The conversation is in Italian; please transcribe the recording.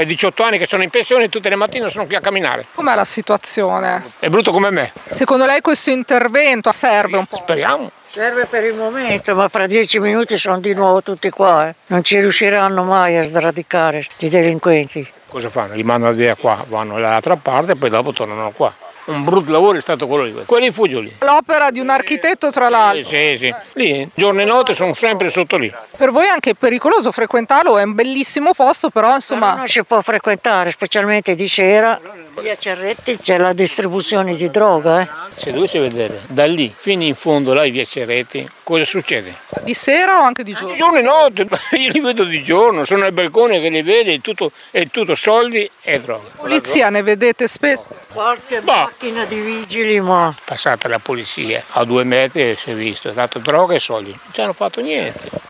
ormai 18 anni che sono in pensione e tutte le mattine sono qui a camminare. Com'è la situazione? È brutto come me. Secondo lei questo intervento serve un po'? Speriamo. Serve per il momento, ma fra 10 minuti sono di nuovo tutti qua. Non ci riusciranno mai a sradicare questi delinquenti. Cosa fanno? Li mandano via qua, vanno dall'altra parte e poi dopo tornano qua. Un brutto lavoro è stato quello lì. Quelli fuggono lì. L'opera di un architetto, tra l'altro. Sì. Lì, giorno e notte sono sempre sotto lì. Per voi è anche pericoloso frequentarlo, è un bellissimo posto, però insomma... Non si può frequentare, specialmente di sera. Via Cerretti c'è la distribuzione di droga. Se dovessi vedere da lì fino in fondo, là in via Cerretti, cosa succede? Di sera o anche di Di giorno? giorno e notte, io li vedo di giorno, sono al balcone che li vedi, è tutto soldi e droga. Polizia ne vedete spesso? Qualche macchina di vigili, ma... Passata la polizia a 2 metri si è visto, è dato droga e soldi, non ci hanno fatto niente.